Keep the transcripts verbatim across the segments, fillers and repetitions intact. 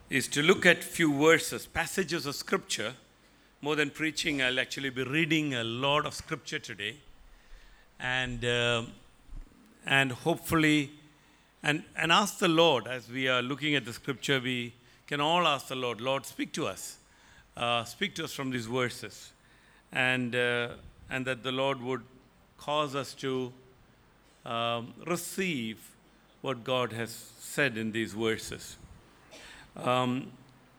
is to look at few verses, passages of scripture. More than preaching, I'll actually be reading a lot of scripture today. And uh, and hopefully, and, and ask the Lord, as we are looking at the scripture, we can all ask the Lord, Lord, speak to us. Uh, speak to us from these verses. And, uh, and that the Lord would cause us to um, receive what God has said in these verses. Um,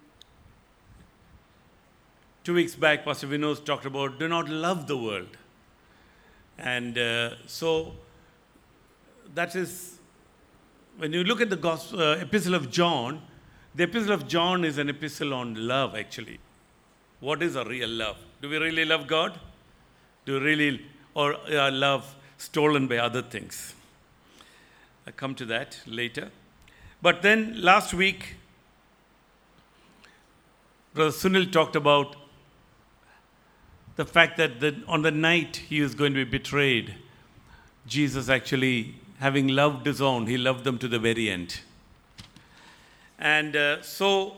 two weeks back, Pastor Vinod talked about do not love the world. And uh, so that is, when you look at the gospel, uh, epistle of John, the epistle of John is an epistle on love, actually. What is a real love? Do we really love God? Do we really, or uh, love stolen by other things? I'll come to that later. But then last week, Brother Sunil talked about the fact that the, on the night he was going to be betrayed, Jesus actually, having loved his own, he loved them to the very end. And uh, so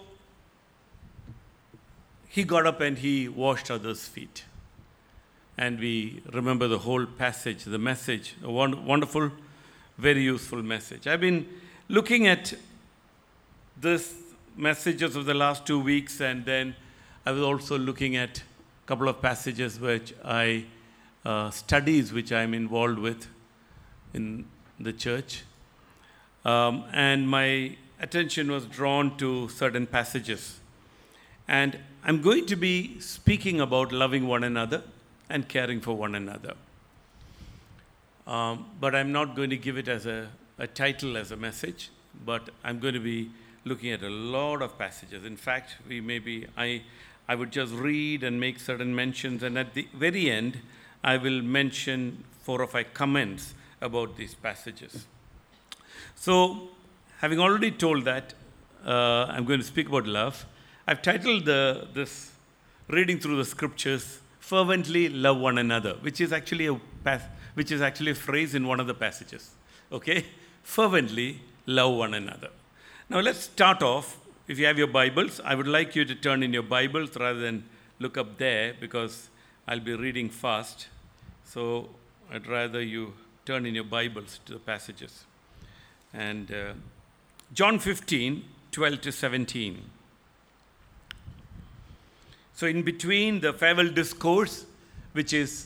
he got up and he washed others' feet. And we remember the whole passage, the message, a wonderful, very useful message. I've been looking at this messages of the last two weeks, and then I was also looking at a couple of passages which I, uh, studies which I'm involved with in the church. Um, and my attention was drawn to certain passages. And I'm going to be speaking about loving one another and caring for one another. Um, but I'm not going to give it as a, a title, as a message, but I'm going to be looking at a lot of passages. In fact, we maybe I, I would just read and make certain mentions, and at the very end, I will mention four or five comments about these passages. So, having already told that, uh, I'm going to speak about love. I've titled the, this reading through the scriptures, "Fervently Love One Another," which is actually a pas- which is actually a phrase in one of the passages. Okay, fervently love one another. Now let's start off. If you have your Bibles, I would like you to turn in your Bibles rather than look up there, because I'll be reading fast. So I'd rather you turn in your Bibles to the passages. And uh, John fifteen, twelve to seventeen. So in between the farewell discourse, which is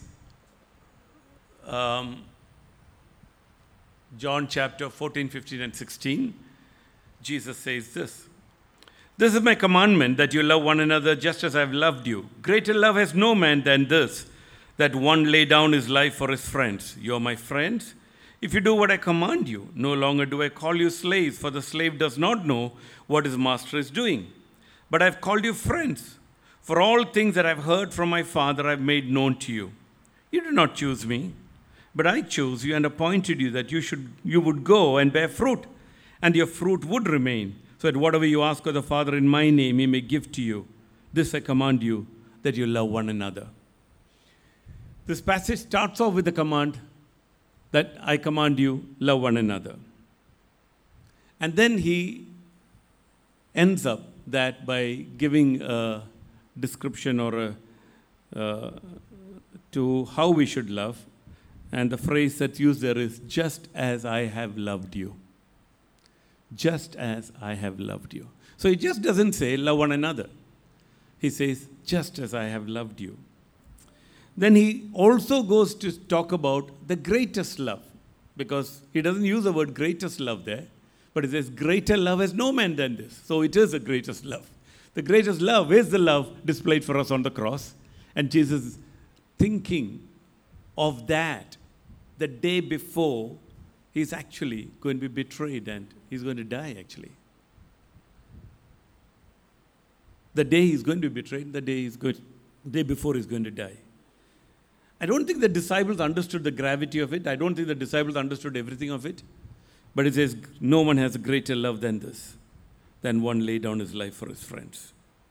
um, John chapter fourteen, fifteen, and sixteen, Jesus says this: "This is my commandment, that you love one another just as I have loved you. Greater love has no man than this, that one lay down his life for his friends. You are my friends if you do what I command you. No longer do I call you slaves, for the slave does not know what his master is doing. But I have called you friends. For all things that I have heard from my Father I have made known to you. You did not choose me, but I chose you and appointed you that you should you would go and bear fruit, and your fruit would remain, so that whatever you ask of the Father in my name, he may give to you. This I command you, that you love one another." This passage starts off with the command that I command you, love one another. And then he ends up that by giving a description or a, uh, to how we should love. And the phrase that's used there is, "just as I have loved you." Just as I have loved you. So he just doesn't say, love one another. He says, just as I have loved you. Then he also goes to talk about the greatest love, because he doesn't use the word greatest love there, but he says, greater love has no man than this. So it is the greatest love. The greatest love is the love displayed for us on the cross. And Jesus is thinking of that the day before he's actually going to be betrayed and he's going to die, actually. The day he's going to be betrayed, the day, he's going, the day before he's going to die. I don't think the disciples understood the gravity of it. I don't think the disciples understood everything of it. But it says, no one has a greater love than this, than one lay down his life for his friends.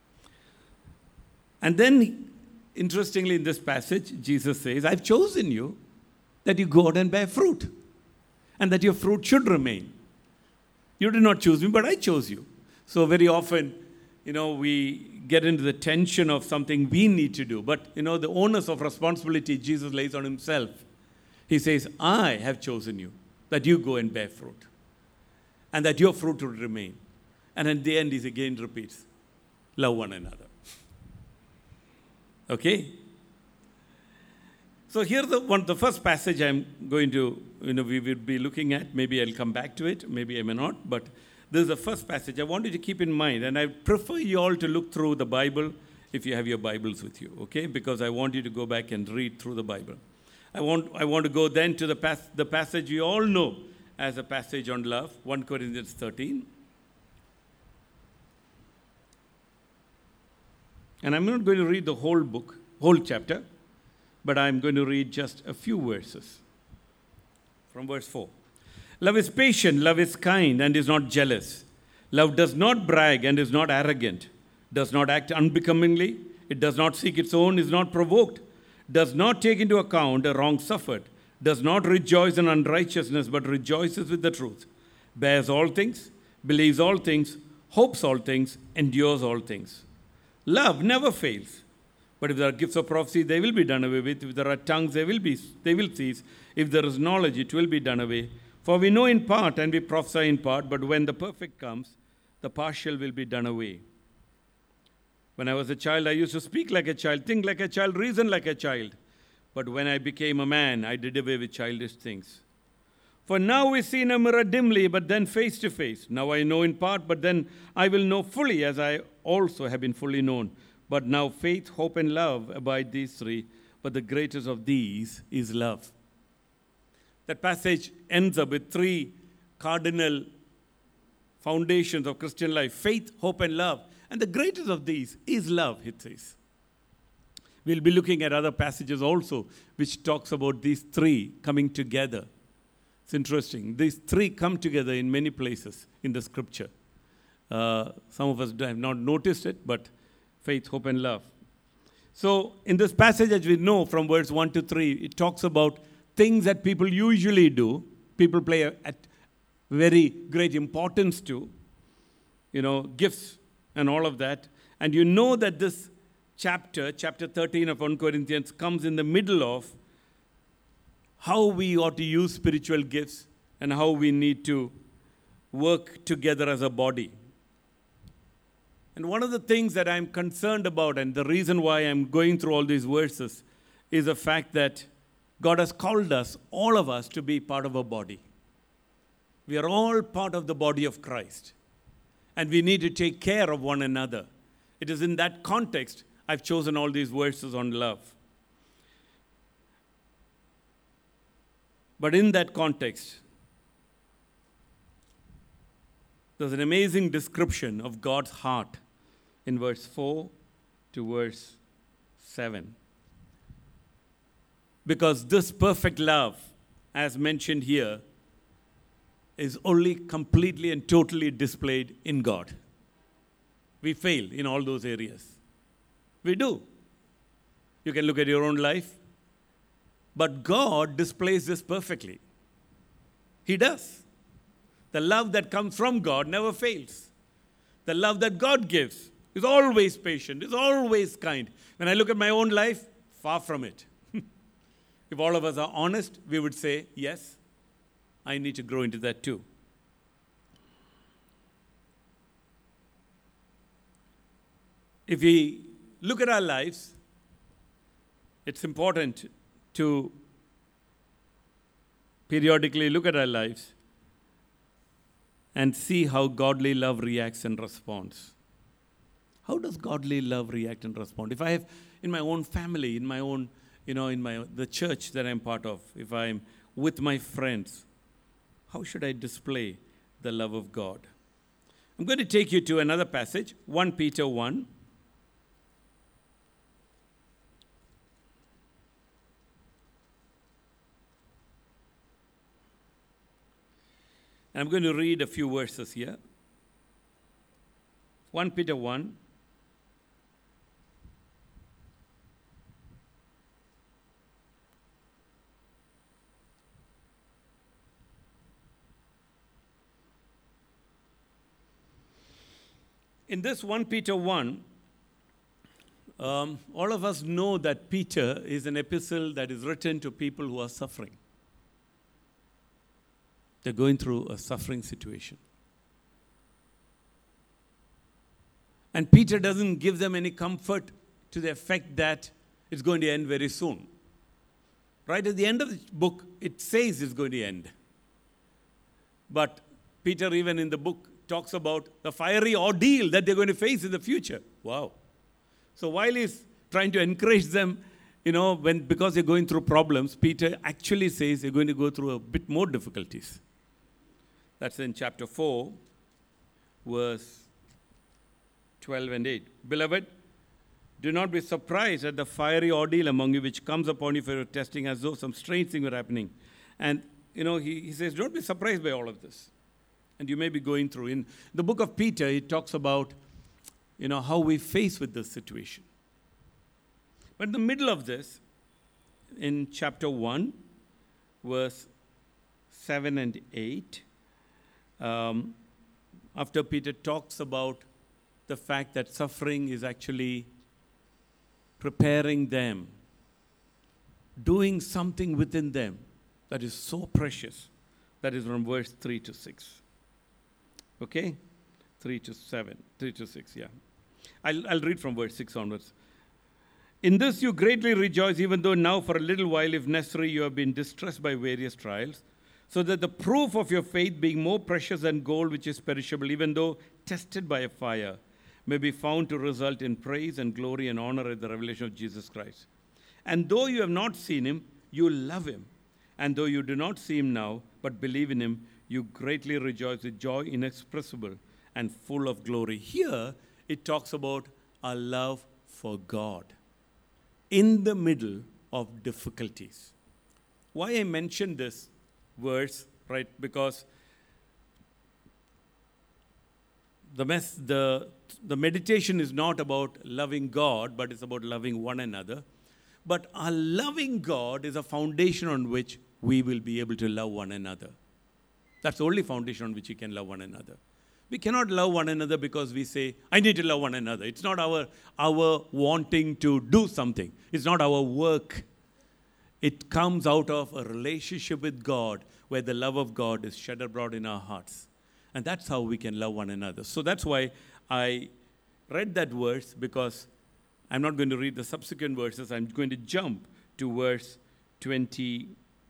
And then, interestingly, in this passage, Jesus says, I've chosen you that you go out and bear fruit, and that your fruit should remain. You did not choose me, but I chose you. So very often, you know, we get into the tension of something we need to do. But, you know, the onus of responsibility Jesus lays on himself. He says, I have chosen you, that you go and bear fruit, and that your fruit will remain. And in the end, he again repeats, love one another. Okay? So here's the one, the first passage I'm going to, you know, we will be looking at. Maybe I'll come back to it. Maybe I may not. But this is the first passage I want you to keep in mind. And I prefer you all to look through the Bible if you have your Bibles with you, okay? Because I want you to go back and read through the Bible. I want, I want to go then to the, pas- the passage you all know as a passage on love, First Corinthians thirteen. And I'm not going to read the whole book, whole chapter, but I'm going to read just a few verses. From verse four. Love is patient, love is kind, and is not jealous. Love does not brag and is not arrogant, does not act unbecomingly, it does not seek its own, is not provoked, does not take into account a wrong suffered, does not rejoice in unrighteousness, but rejoices with the truth, bears all things, believes all things, hopes all things, endures all things. Love never fails. But if there are gifts of prophecy, they will be done away with. If there are tongues, they will be, they will cease. If there is knowledge, it will be done away. For we know in part and we prophesy in part, but when the perfect comes, the partial will be done away. When I was a child, I used to speak like a child, think like a child, reason like a child. But when I became a man, I did away with childish things. For now we see in a mirror dimly, but then face to face. Now I know in part, but then I will know fully, as I also have been fully known. But now faith, hope, and love abide these three, but the greatest of these is love. That passage ends up with three cardinal foundations of Christian life: faith, hope, and love. And the greatest of these is love, it says. We'll be looking at other passages also, which talks about these three coming together. It's interesting. These three come together in many places in the scripture. Uh, some of us have not noticed it, but faith, hope, and love. So in this passage, as we know from verse one to three, it talks about things that people usually do. People play a, at very great importance to, you know, gifts and all of that. And you know that this chapter, chapter thirteen of First Corinthians, comes in the middle of how we ought to use spiritual gifts and how we need to work together as a body. And one of the things that I'm concerned about, and the reason why I'm going through all these verses, is the fact that God has called us, all of us, to be part of a body. We are all part of the body of Christ. And we need to take care of one another. It is in that context I've chosen all these verses on love. But in that context, there's an amazing description of God's heart in verse four to verse seven. Because this perfect love, as mentioned here, is only completely and totally displayed in God. We fail in all those areas. We do. You can look at your own life. But God displays this perfectly. He does. The love that comes from God never fails. The love that God gives is always patient, is always kind. When I look at my own life, far from it. If all of us are honest, we would say, yes, I need to grow into that too. If we look at our lives, it's important to periodically look at our lives and see how godly love reacts and responds. How does godly love react and respond? If I have, in my own family, in my own, you know, in my the church that I'm part of, if I'm with my friends, how should I display the love of God? I'm going to take you to another passage, First Peter one. And I'm going to read a few verses here. First Peter one. In this First Peter one, um, all of us know that Peter is an epistle that is written to people who are suffering. They're going through a suffering situation. And Peter doesn't give them any comfort to the effect that it's going to end very soon. Right at the end of the book, it says it's going to end. But Peter, even in the book, talks about the fiery ordeal that they're going to face in the future. Wow. So while he's trying to encourage them, you know, when because they're going through problems, Peter actually says they're going to go through a bit more difficulties. That's in chapter four, verse twelve and eight. Beloved, do not be surprised at the fiery ordeal among you which comes upon you for your testing as though some strange thing were happening. And, you know, he, he says, don't be surprised by all of this. And you may be going through. In the book of Peter, he talks about, you know, how we face with this situation. But in the middle of this, in chapter one, verse seven and eight, um, after Peter talks about the fact that suffering is actually preparing them, doing something within them that is so precious. That is from verse three to six. Okay? three to seven. three to six, yeah. I'll, I'll read from verse six onwards. In this you greatly rejoice, even though now for a little while, if necessary, you have been distressed by various trials, so that the proof of your faith, being more precious than gold which is perishable, even though tested by a fire, may be found to result in praise and glory and honor at the revelation of Jesus Christ. And though you have not seen him, you love him. And though you do not see him now, but believe in him, you greatly rejoice with joy inexpressible and full of glory. Here, it talks about our love for God in the middle of difficulties. Why I mention this verse, right? Because the, mess, the, the meditation is not about loving God, but it's about loving one another. But our loving God is a foundation on which we will be able to love one another. That's the only foundation on which we can love one another. We cannot love one another because we say, I need to love one another. It's not our, our wanting to do something. It's not our work. It comes out of a relationship with God where the love of God is shed abroad in our hearts. And that's how we can love one another. So that's why I read that verse, because I'm not going to read the subsequent verses. I'm going to jump to verse twenty.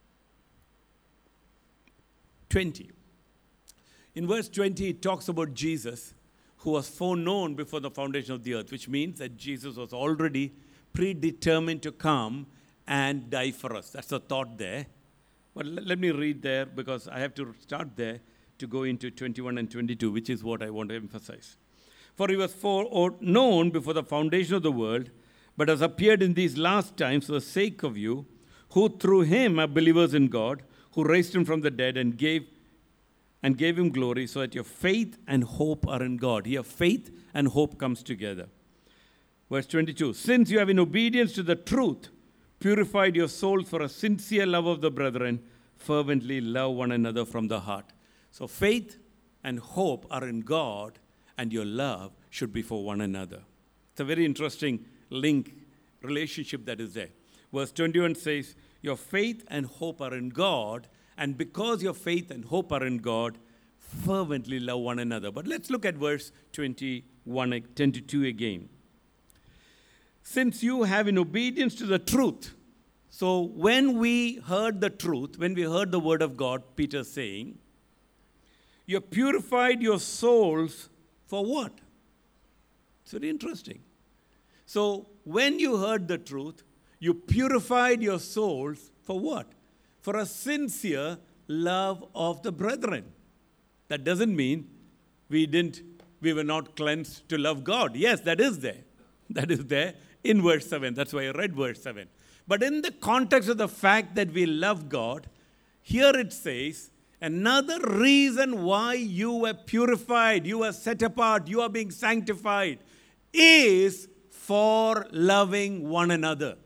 twenty. In verse twenty, it talks about Jesus, who was foreknown before the foundation of the earth, which means that Jesus was already predetermined to come and die for us. That's the thought there. But let me read there, because I have to start there to go into twenty-one and twenty-two, which is what I want to emphasize. For he was foreknown before the foundation of the world, but has appeared in these last times for the sake of you, who through him are believers in God, who raised him from the dead and gave and gave him glory, so that your faith and hope are in God. Here, faith and hope comes together. Verse twenty-two, since you have in obedience to the truth purified your souls for a sincere love of the brethren, fervently love one another from the heart. So faith and hope are in God, and your love should be for one another. It's a very interesting link, relationship that is there. Verse twenty-one says, your faith and hope are in God, and because your faith and hope are in God, fervently love one another. But let's look at verse twenty-one, twenty-two again. Since you have in obedience to the truth. So when we heard the truth, when we heard the word of God, Peter saying, you have purified your souls for what? It's very interesting. So when you heard the truth, you purified your souls for what? For a sincere love of the brethren. That doesn't mean we didn't, we were not cleansed to love God. Yes, that is there. That is there in verse seven. That's why I read verse seven. But in the context of the fact that we love God, here it says, another reason why you were purified, you were set apart, you are being sanctified, is for loving one another.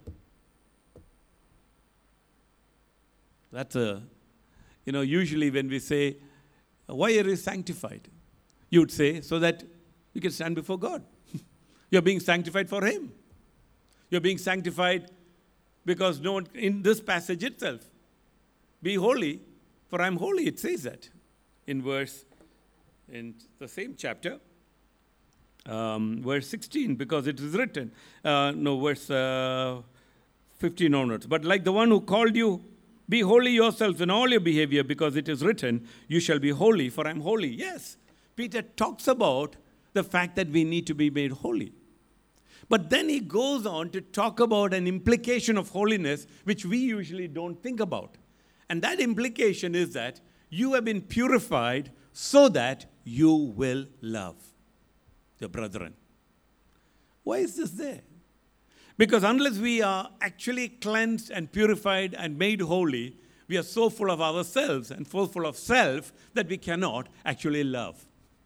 That's a, you know, usually when we say, why are you sanctified? You would say, so that you can stand before God. You're being sanctified for Him. You're being sanctified because no one, in this passage itself, be holy, for I'm holy, it says that in verse, in the same chapter, um, verse sixteen, because it is written, uh, no, verse uh, fifteen onwards. But like the one who called you, be holy yourselves in all your behavior, because it is written, you shall be holy, for I'm holy. Yes, Peter talks about the fact that we need to be made holy. But then he goes on to talk about an implication of holiness which we usually don't think about. And that implication is that you have been purified so that you will love your brethren. Why is this there? Because unless we are actually cleansed and purified and made holy, we are so full of ourselves and so full of self that we cannot actually love.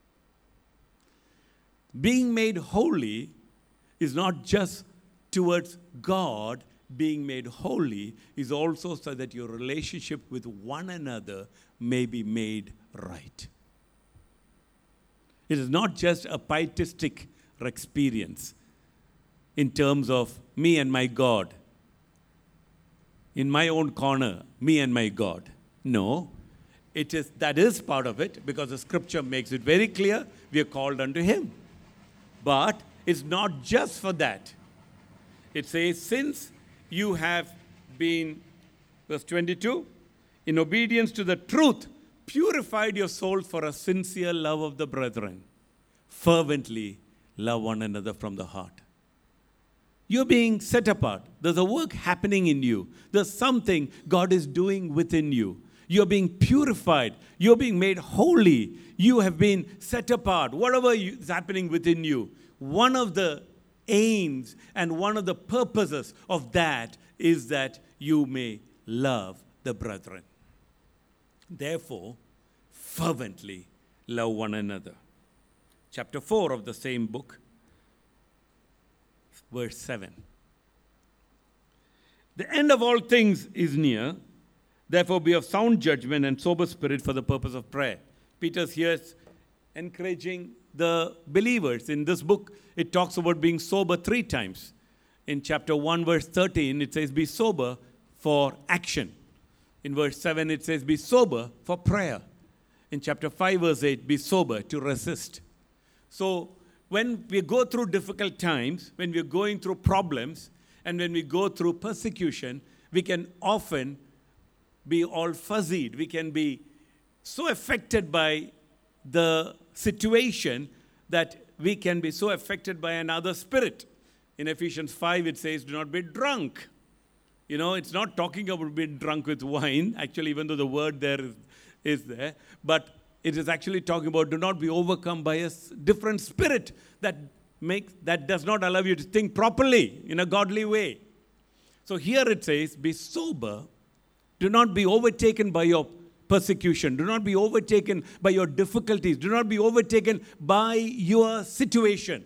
Being made holy is not just towards God. Being made holy is also so that your relationship with one another may be made right. It is not just a pietistic experience in terms of me and my God. In my own corner, me and my God. No, it is that is part of it, because the scripture makes it very clear we are called unto Him. But it's not just for that. It says, since you have been, verse twenty-two, in obedience to the truth, purified your souls for a sincere love of the brethren. Fervently love one another from the heart. You're being set apart. There's a work happening in you. There's something God is doing within you. You're being purified. You're being made holy. You have been set apart. Whatever is happening within you, one of the aims and one of the purposes of that is that you may love the brethren. Therefore, fervently love one another. Chapter four of the same book, verse seven. The end of all things is near. Therefore, be of sound judgment and sober spirit for the purpose of prayer. Peter's here encouraging the believers. In this book, it talks about being sober three times. In chapter one, verse thirteen, it says, be sober for action. In verse seven, it says, be sober for prayer. In chapter five, verse eight, be sober to resist. So, when we go through difficult times, when we're going through problems, and when we go through persecution, we can often be all fuzzied. We can be so affected by the situation that we can be so affected by another spirit. In Ephesians five, it says, do not be drunk. You know, it's not talking about being drunk with wine, actually, even though the word there is, is there. But it is actually talking about do not be overcome by a different spirit that makes that does not allow you to think properly in a godly way. So here it says, be sober. Do not be overtaken by your persecution. Do not be overtaken by your difficulties. Do not be overtaken by your situation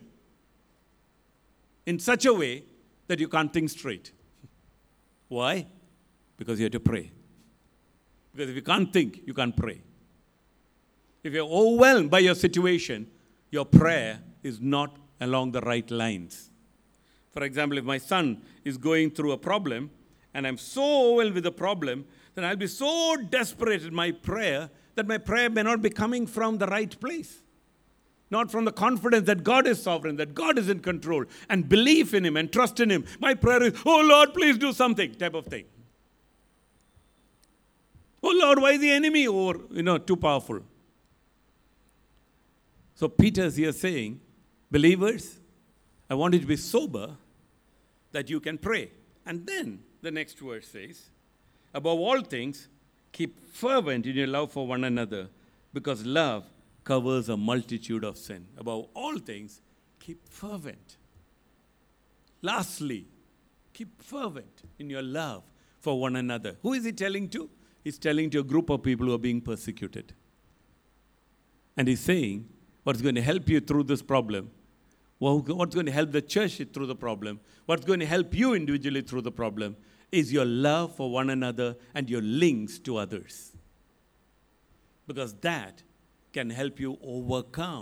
in such a way that you can't think straight. Why? Because you have to pray. Because if you can't think, you can't pray. If you're overwhelmed by your situation, your prayer is not along the right lines. For example, if my son is going through a problem and I'm so overwhelmed with the problem, then I'll be so desperate in my prayer that my prayer may not be coming from the right place. Not from the confidence that God is sovereign, that God is in control, and belief in Him and trust in Him. My prayer is, oh Lord, please do something, type of thing. Oh Lord, why is the enemy over, you know, too powerful? So Peter is here saying, believers, I want you to be sober that you can pray. And then the next verse says, above all things, keep fervent in your love for one another, because love covers a multitude of sin. Above all things, keep fervent. Lastly, keep fervent in your love for one another. Who is he telling to? He's telling to a group of people who are being persecuted. And he's saying, what's going to help you through this problem? Well, what's going to help the church through the problem? What's going to help you individually through the problem is your love for one another and your links to others. Because that can help you overcome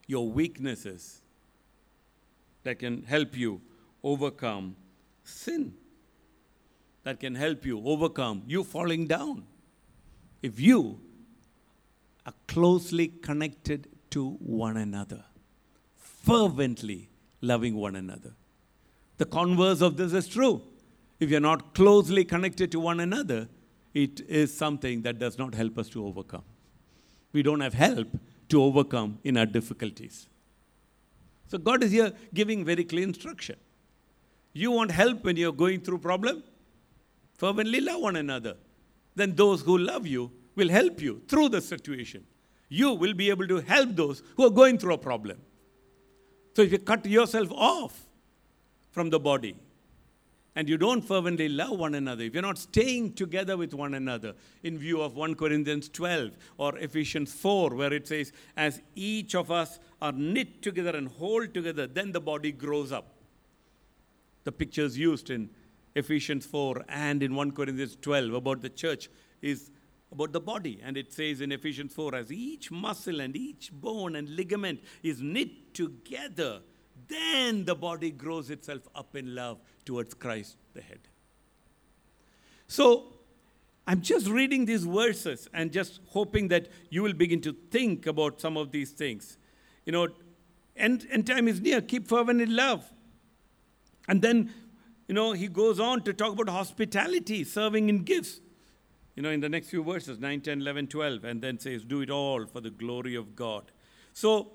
your weaknesses that can help you overcome sin, that can help you overcome you falling down. If you are closely connected to one another, fervently loving one another. The converse of this is true. If you're not closely connected to one another, it is something that does not help us to overcome. We don't have help to overcome in our difficulties. So God is here giving very clear instruction. You want help when you're going through problem? Fervently love one another. Then those who love you will help you through the situation. You will be able to help those who are going through a problem. So if you cut yourself off from the body, and you don't fervently love one another, if you're not staying together with one another, in view of First Corinthians twelve or Ephesians four, where it says, as each of us are knit together and hold together, then the body grows up. The pictures used in Ephesians four and in First Corinthians twelve about the church is about the body. And it says in Ephesians four, as each muscle and each bone and ligament is knit together, then the body grows itself up in love towards Christ, the head. So, I'm just reading these verses and just hoping that you will begin to think about some of these things. You know, end, end time is near. Keep fervent in love. And then, you know, he goes on to talk about hospitality, serving in gifts. You know, in the next few verses, nine, ten, eleven, twelve, and then says, do it all for the glory of God. So,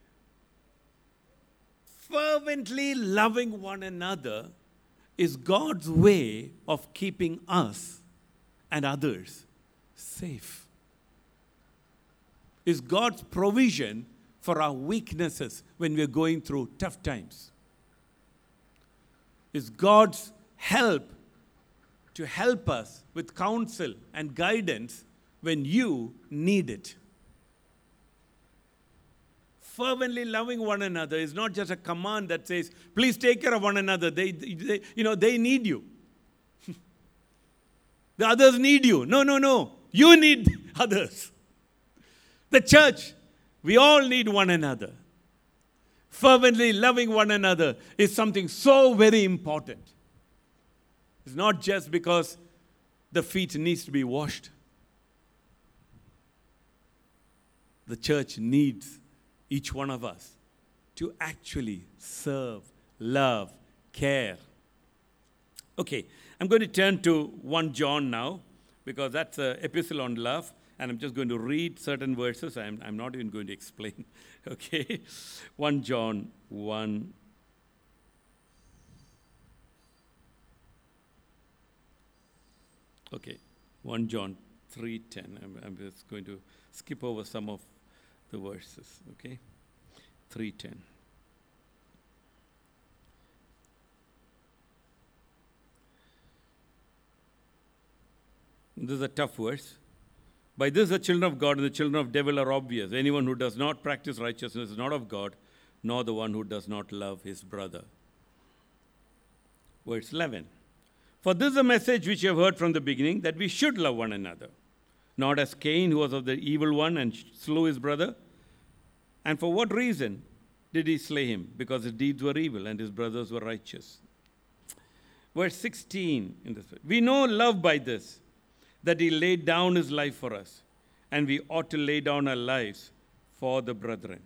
fervently loving one another is God's way of keeping us and others safe. Is God's provision for our weaknesses when we're going through tough times. Is God's help to help us with counsel and guidance when you need it. Fervently loving one another is not just a command that says, please take care of one another. They, they you know, they need you. The others need you. No, no, no. You need others. The church, we all need one another. Fervently loving one another is something so very important. It's not just because the feet needs to be washed. The church needs each one of us to actually serve, love, care. Okay, I'm going to turn to First John now, because that's an epistle on love, and I'm just going to read certain verses. I'm, I'm not even going to explain. Okay, First John one. Okay, First John three ten. I'm, I'm just going to skip over some of the verses. Okay, three ten. This is a tough verse. By this the children of God and the children of devil are obvious. Anyone who does not practice righteousness is not of God, nor the one who does not love his brother. Verse eleven. For this is a message which you have heard from the beginning, that we should love one another. Not as Cain, who was of the evil one and slew his brother. And for what reason did he slay him? Because his deeds were evil and his brothers were righteous. Verse sixteen. In this, we know love by this, that he laid down his life for us, and we ought to lay down our lives for the brethren.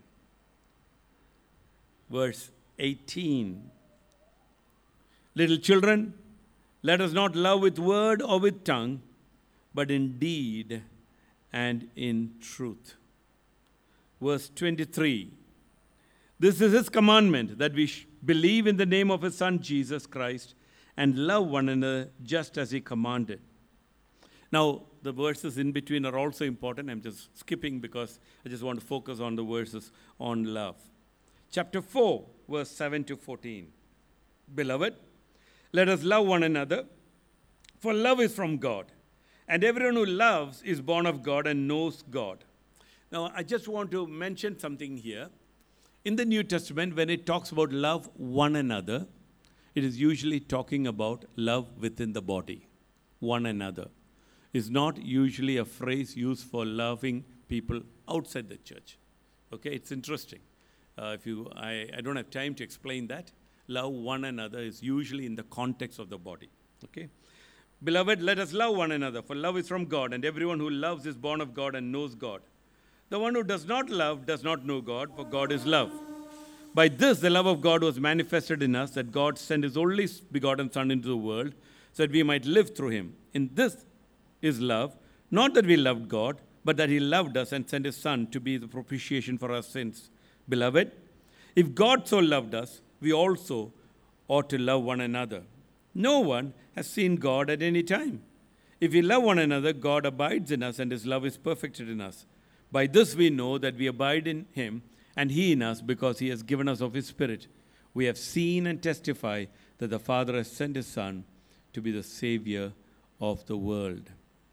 Verse eighteen. Little children, let us not love with word or with tongue, but in deed and in truth. Verse twenty-three. This is his commandment, that we sh- believe in the name of his Son, Jesus Christ, and love one another just as he commanded. Now, the verses in between are also important. I'm just skipping because I just want to focus on the verses on love. Chapter four, verse seven to fourteen. Beloved, let us love one another, for love is from God. And everyone who loves is born of God and knows God. Now, I just want to mention something here. In the New Testament, when it talks about love one another, it is usually talking about love within the body, one another. Is not usually a phrase used for loving people outside the church. Okay, it's interesting. Uh, if you, I, I don't have time to explain that. Love one another is usually in the context of the body. Okay? Beloved, let us love one another, for love is from God, and everyone who loves is born of God and knows God. The one who does not love does not know God, for God is love. By this, the love of God was manifested in us, that God sent his only begotten Son into the world, so that we might live through him. In this is love, not that we loved God, but that he loved us and sent his Son to be the propitiation for our sins. Beloved, if God so loved us, we also ought to love one another. No one has seen God at any time. If we love one another, God abides in us, and his love is perfected in us. By this we know that we abide in him, and he in us, because he has given us of his Spirit. We have seen and testify that the Father has sent his Son to be the Savior of the world.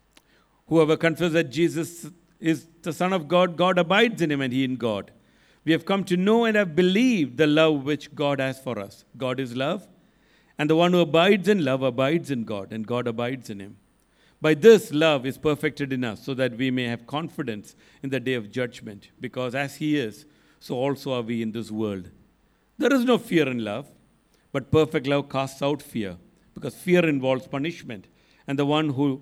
Whoever confesses that Jesus is the Son of God, God abides in him, and he in God. We have come to know and have believed the love which God has for us. God is love, and the one who abides in love abides in God, and God abides in him. By this, love is perfected in us, so that we may have confidence in the day of judgment, because as he is, so also are we in this world. There is no fear in love, but perfect love casts out fear, because fear involves punishment, and the one who,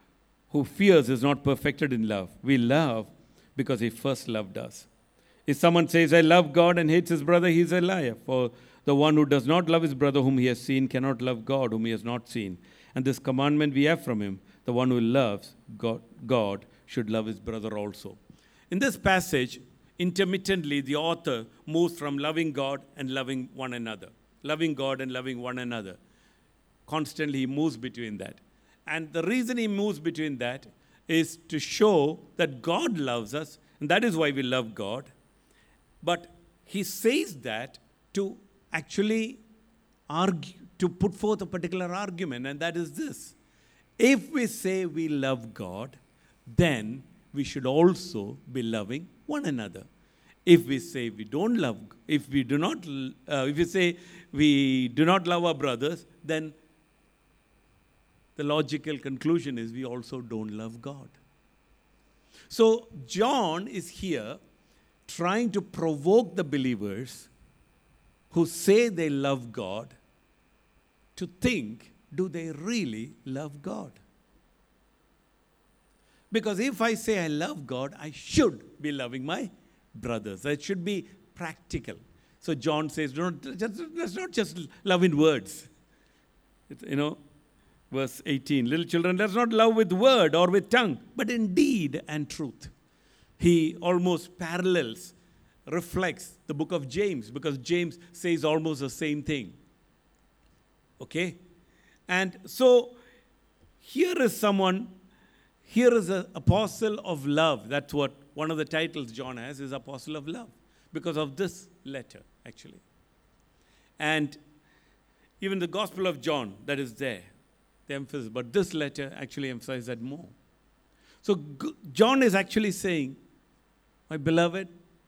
who fears is not perfected in love. We love because he first loved us. If someone says, I love God, and hates his brother, he is a liar. For the one who does not love his brother whom he has seen cannot love God whom he has not seen. And this commandment we have from him, the one who loves God, God should love his brother also. In this passage, intermittently, the author moves from loving God and loving one another. Loving God and loving one another. Constantly, he moves between that. And the reason he moves between that is to show that God loves us, and that is why we love God. But he says that to actually argue, to put forth a particular argument, and that is this. If we say we love God, then we should also be loving one another. If we say we don't love, if we do not, uh, if we say we do not love our brothers, then the logical conclusion is we also don't love God. So John is here trying to provoke the believers who say they love God to think, do they really love God? Because if I say I love God, I should be loving my brothers. It should be practical. So John says, don't, just, let's not just love in words. It's, you know, verse eighteen, little children, let's not love with word or with tongue, but in deed and truth. He almost parallels, reflects the book of James, because James says almost the same thing. Okay? And so, here is someone, here is an apostle of love. That's what one of the titles John has, is Apostle of Love, because of this letter, actually. And even the Gospel of John, that is there, the emphasis, but this letter actually emphasizes that more. So John is actually saying, my beloved,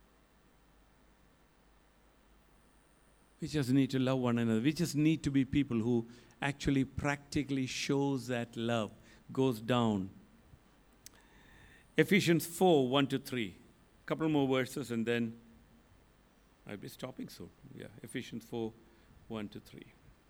we just need to love one another. We just need to be people who actually practically shows that love, goes down. Ephesians four, one to three. A couple more verses and then I'll be stopping soon. Yeah, Ephesians four, one to three.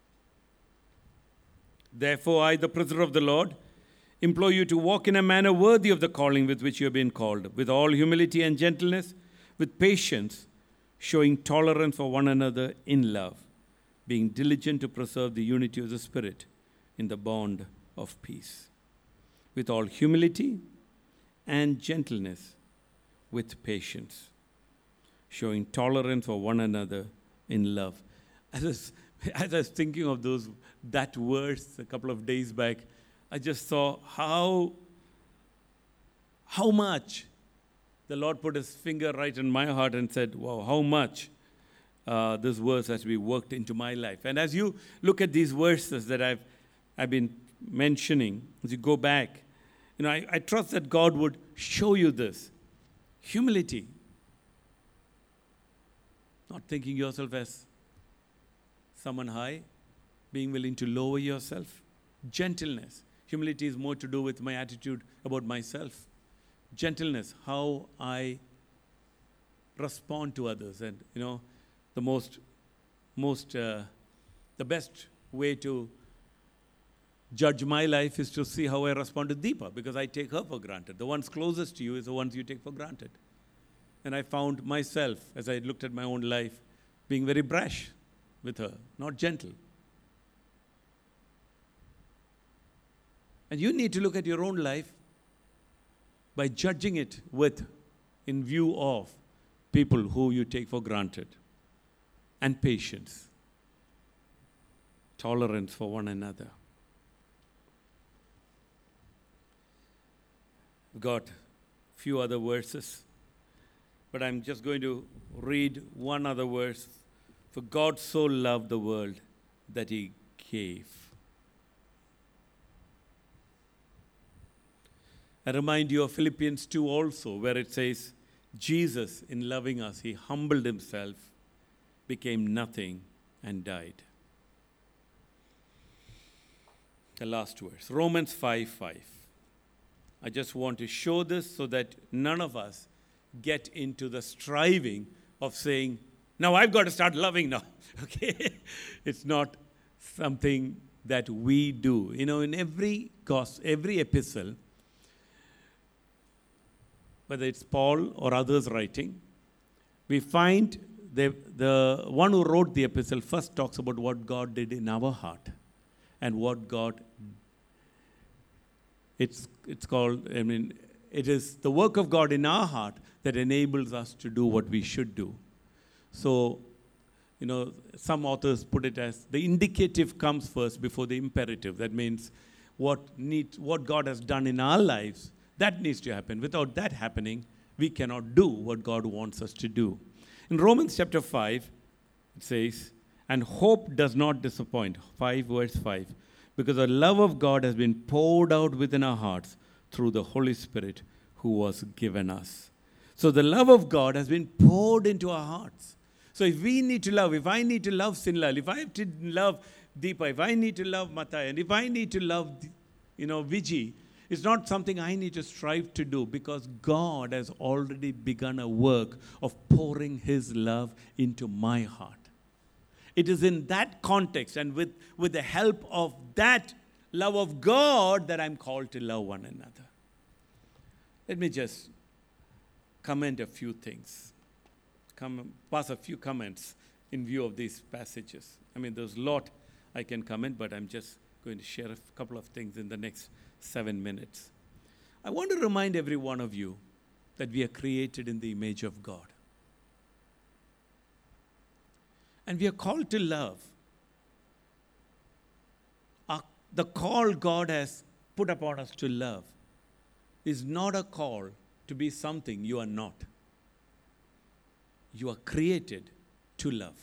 Therefore, I, the prisoner of the Lord, implore you to walk in a manner worthy of the calling with which you have been called, with all humility and gentleness, with patience, showing tolerance for one another in love, being diligent to preserve the unity of the Spirit in the bond of peace. With all humility and gentleness, with patience, showing tolerance for one another in love. As I was, as I was thinking of those that verse a couple of days back, I just saw how, how much the Lord put his finger right in my heart and said, wow, how much uh, this verse has been worked into my life. And as you look at these verses that I've, I've been mentioning, as you go back, you know, I, I trust that God would show you this. Humility. Not thinking yourself as someone high, being willing to lower yourself. Gentleness. Humility is more to do with my attitude about myself. Gentleness, how I respond to others. And, you know, the most, most, uh, the best way to judge my life is to see how I respond to Deepa, because I take her for granted. The ones closest to you is the ones you take for granted. And I found myself, as I looked at my own life, being very brash with her, not gentle. And you need to look at your own life by judging it with, in view of, people who you take for granted. And patience. Tolerance for one another. We've got a few other verses, but I'm just going to read one other verse. For God so loved the world that he gave. I remind you of Philippians two also, where it says, Jesus, in loving us, he humbled himself, became nothing, and died. The last verse, Romans five five. I just want to show this so that none of us get into the striving of saying, now I've got to start loving now. Okay? It's not something that we do. You know, in every gospel, every epistle, whether it's Paul or others writing, we find the, the one who wrote the epistle first talks about what God did in our heart and what God, it's, it's called, I mean, it is the work of God in our heart that enables us to do what we should do. So, you know, some authors put it as the indicative comes first before the imperative. That means what needs, what God has done in our lives, that needs to happen. Without that happening, we cannot do what God wants us to do. In Romans chapter five, it says, and hope does not disappoint. five verse five. Because the love of God has been poured out within our hearts through the Holy Spirit who was given us. So the love of God has been poured into our hearts. So if we need to love, if I need to love Sinlal, if I have to love Deepa, if I need to love Matai, and if I need to love, you know, Viji, it's not something I need to strive to do, because God has already begun a work of pouring his love into my heart. It is in that context and with, with the help of that love of God that I'm called to love one another. Let me just comment a few things. Come, pass a few comments in view of these passages. I mean, there's a lot I can comment, but I'm just going to share a couple of things in the next seven minutes. I want to remind every one of you that we are created in the image of God. And we are called to love. Our, the call God has put upon us to love is not a call to be something you are not. You are created to love.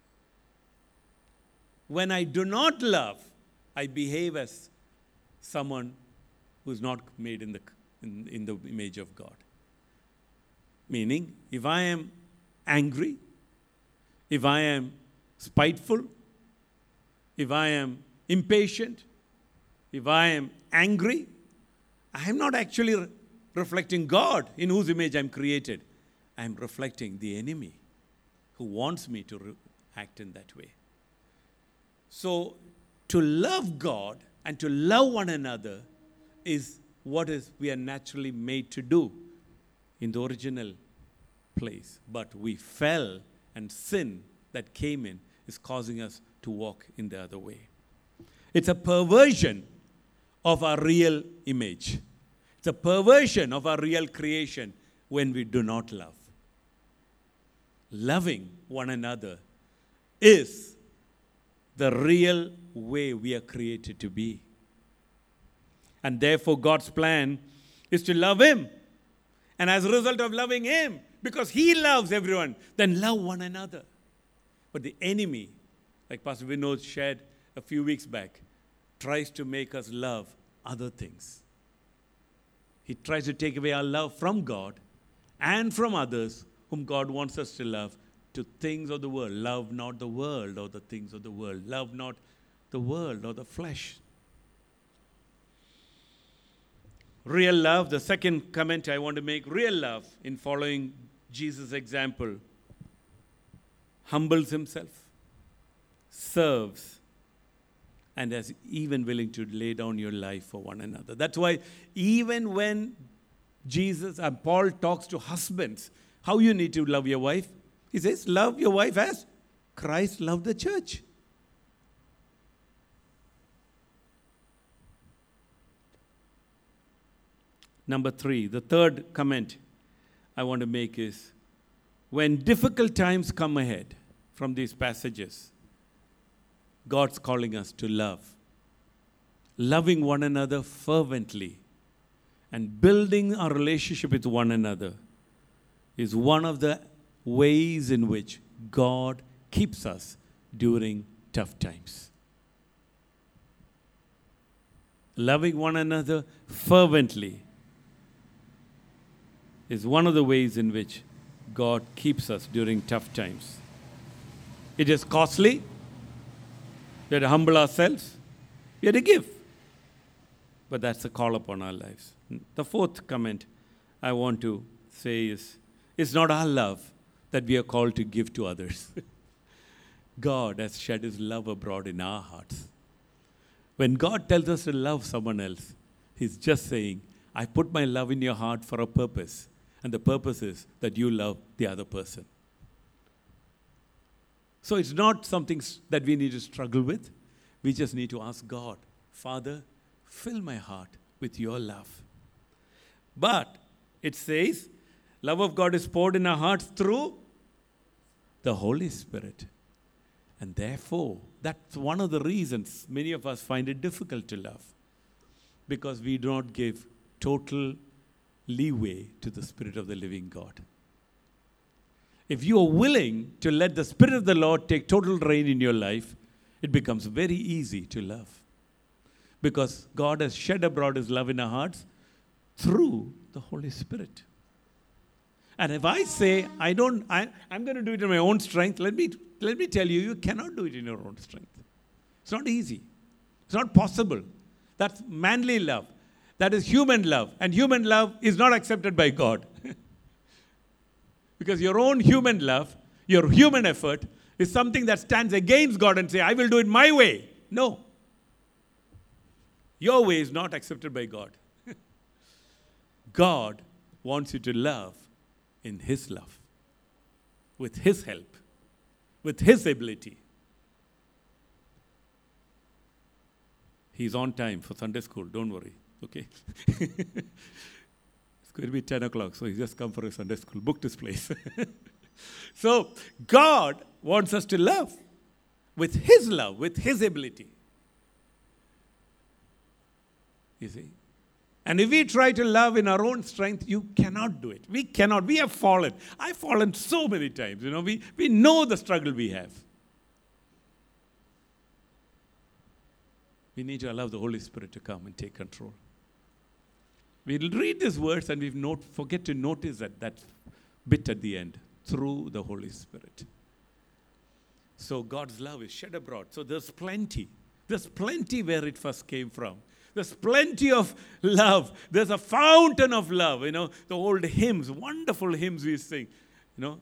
When I do not love, I behave as someone who is not made in the, in, in the image of God. Meaning, if I am angry, if I am spiteful, if I am impatient, if I am angry, I am not actually re- reflecting God in whose image I am created. I am reflecting the enemy who wants me to re- act in that way. So, to love God and to love one another is what is we are naturally made to do in the original place. But we fell, and sin that came in is causing us to walk in the other way. It's a perversion of our real image. It's a perversion of our real creation when we do not love. Loving one another is the real way we are created to be. And therefore, God's plan is to love him. And as a result of loving him, because he loves everyone, then love one another. But the enemy, like Pastor Vinod shared a few weeks back, tries to make us love other things. He tries to take away our love from God and from others whom God wants us to love, to things of the world. Love not the world or the things of the world. Love not the world or the flesh. Real love, the second comment I want to make, real love in following Jesus' example, humbles himself, serves, and is even willing to lay down your life for one another. That's why even when Jesus and Paul talks to husbands, how you need to love your wife, he says, love your wife as Christ loved the church. Number three, the third comment I want to make is, when difficult times come ahead from these passages, God's calling us to love. Loving one another fervently and building our relationship with one another is one of the ways in which God keeps us during tough times. Loving one another fervently is one of the ways in which God keeps us during tough times. It is costly. We have to humble ourselves. We have to give. But that's a call upon our lives. The fourth comment I want to say is, it's not our love that we are called to give to others. God has shed his love abroad in our hearts. When God tells us to love someone else, he's just saying, I put my love in your heart for a purpose. And the purpose is that you love the other person. So it's not something that we need to struggle with. We just need to ask God, Father, fill my heart with your love. But it says, love of God is poured in our hearts through the Holy Spirit. And therefore, that's one of the reasons many of us find it difficult to love. Because we do not give total leeway to the Spirit of the living God. If you are willing to let the Spirit of the Lord take total reign in your life, it becomes very easy to love. Because God has shed abroad his love in our hearts through the Holy Spirit. And if I say, I don't, I, I'm going to do it in my own strength, let me, let me tell you, you cannot do it in your own strength. It's not easy. It's not possible. That's manly love. That is human love. And human love is not accepted by God. Because your own human love, your human effort, is something that stands against God and say, I will do it my way. No. Your way is not accepted by God. God wants you to love in his love, with his help, with his ability. He's on time for Sunday school, don't worry, okay? It's going to be ten o'clock, so he's just come for a Sunday school, booked his place. So God wants us to love with his love, with his ability. You see? And if we try to love in our own strength, you cannot do it. We cannot. We have fallen. I've fallen so many times. You know, we, we know the struggle we have. We need to allow the Holy Spirit to come and take control. We'll read these words and we not, forget to notice that, that bit at the end, through the Holy Spirit. So God's love is shed abroad. So there's plenty. There's plenty where it first came from. There's plenty of love. There's a fountain of love. You know, the old hymns, wonderful hymns we sing. You know.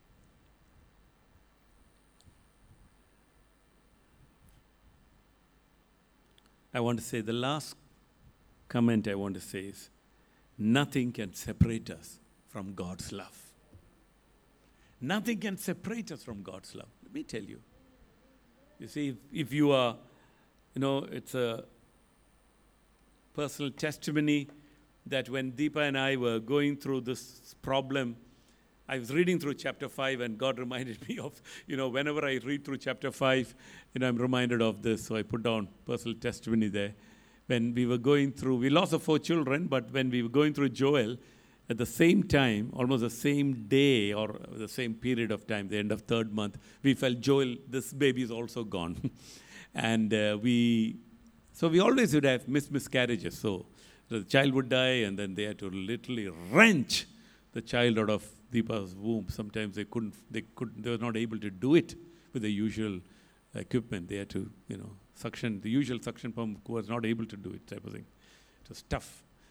I want to say, the last comment I want to say is, nothing can separate us from God's love. Nothing can separate us from God's love. Let me tell you. You see, if, if you are, you know, it's a personal testimony that when Deepa and I were going through this problem, I was reading through chapter five and God reminded me of, you know, whenever I read through chapter five, you know, I'm reminded of this. So I put down personal testimony there. When we were going through, we lost our four children, but when we were going through Joel, at the same time, almost the same day or the same period of time, the end of third month, we felt, Joel, this baby is also gone. and uh, we... So we always would have mis- miscarriages. So the child would die, and then they had to literally wrench the child out of Deepa's womb. Sometimes they couldn't, they couldn't, they were not able to do it with the usual equipment. They had to, you know, suction. The usual suction pump was not able to do it, type of thing. It was tough.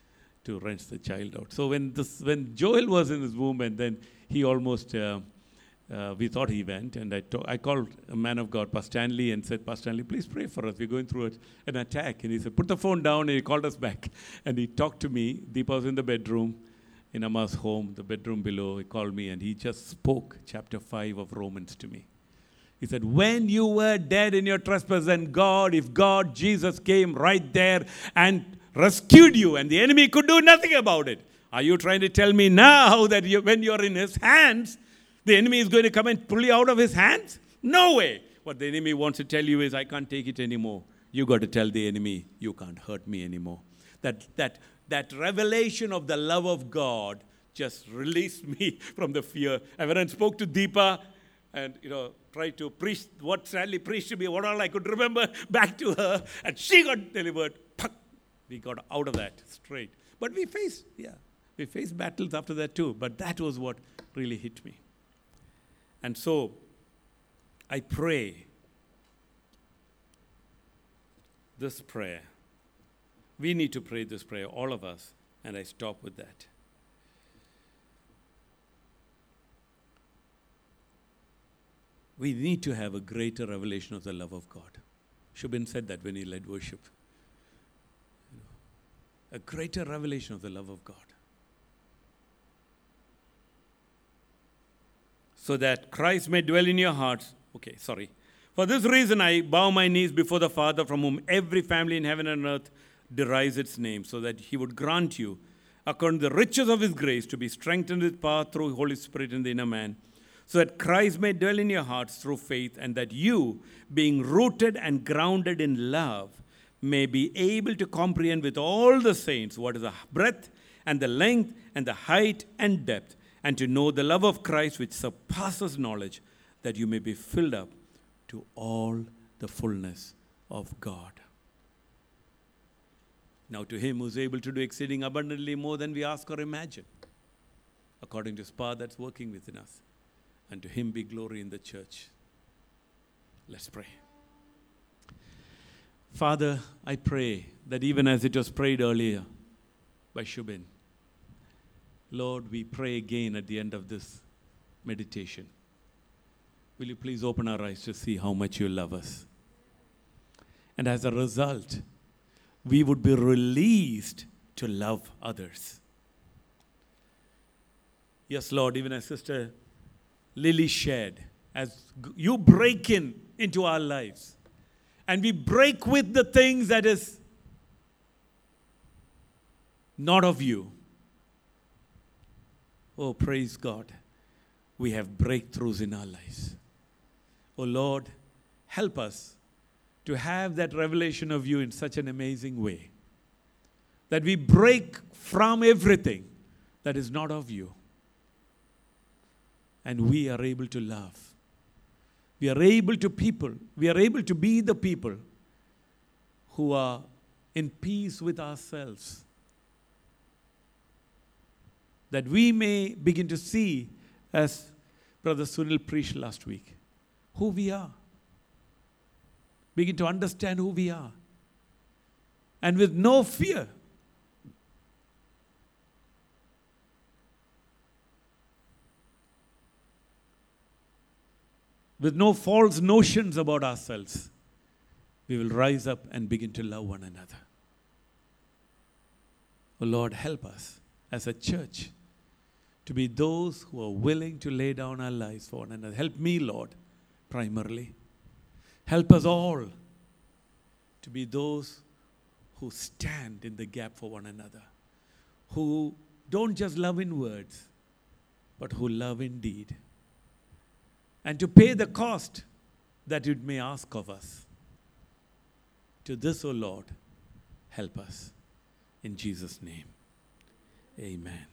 to wrench the child out. So when this, when Joel was in his womb, and then he almost, uh, uh, we thought he went, and I, to- I called a man of God, Pastor Stanley, and said, Pastor Stanley, please pray for us. We're going through a, an attack. And he said, put the phone down, and he called us back. And he talked to me. Deepa was in the bedroom, in Amma's home, the bedroom below. He called me, and he just spoke chapter five of Romans to me. He said, when you were dead in your trespasses, and God, if God, Jesus came right there and rescued you, and the enemy could do nothing about it. Are you trying to tell me now that you, when you're in his hands, the enemy is going to come and pull you out of his hands? No way. What the enemy wants to tell you is, I can't take it anymore. You got to tell the enemy, you can't hurt me anymore. That, that, that revelation of the love of God just released me from the fear. I went and spoke to Deepa and, you know, tried to preach what Stanley preached to me, what all I could remember back to her, and she got delivered. We got out of that straight. But we faced, yeah, we faced battles after that too. But that was what really hit me. And so, I pray this prayer. We need to pray this prayer, all of us. And I stop with that. We need to have a greater revelation of the love of God. Shubin said that when he led worship. A greater revelation of the love of God. So that Christ may dwell in your hearts. Okay, sorry. For this reason I bow my knees before the Father, from whom every family in heaven and earth derives its name, so that he would grant you, according to the riches of his grace, to be strengthened with power through Holy Spirit in the inner man, so that Christ may dwell in your hearts through faith, and that you, being rooted and grounded in love, may be able to comprehend with all the saints what is the breadth and the length and the height and depth, and to know the love of Christ which surpasses knowledge, that you may be filled up to all the fullness of God. Now to him who is able to do exceeding abundantly more than we ask or imagine, according to his power that's working within us, and to him be glory in the church. Let's pray. Father, I pray that even as it was prayed earlier by Shubin, Lord, we pray again at the end of this meditation. Will you please open our eyes to see how much you love us? And as a result, we would be released to love others. Yes, Lord, even as Sister Lily shared, as you break in into our lives, and we break with the things that is not of you. Oh, praise God. We have breakthroughs in our lives. Oh, Lord, help us to have that revelation of you in such an amazing way, that we break from everything that is not of you, and we are able to love. We are able to people, we are able to be the people who are in peace with ourselves. That we may begin to see, as Brother Sunil preached last week, who we are. Begin to understand who we are. And with no fear, with no false notions about ourselves, we will rise up and begin to love one another. Oh Lord, help us as a church to be those who are willing to lay down our lives for one another. Help me, Lord, primarily. Help us all to be those who stand in the gap for one another, who don't just love in words, but who love in deed. And to pay the cost that it may ask of us. To this, O Lord, help us. In Jesus' name, amen.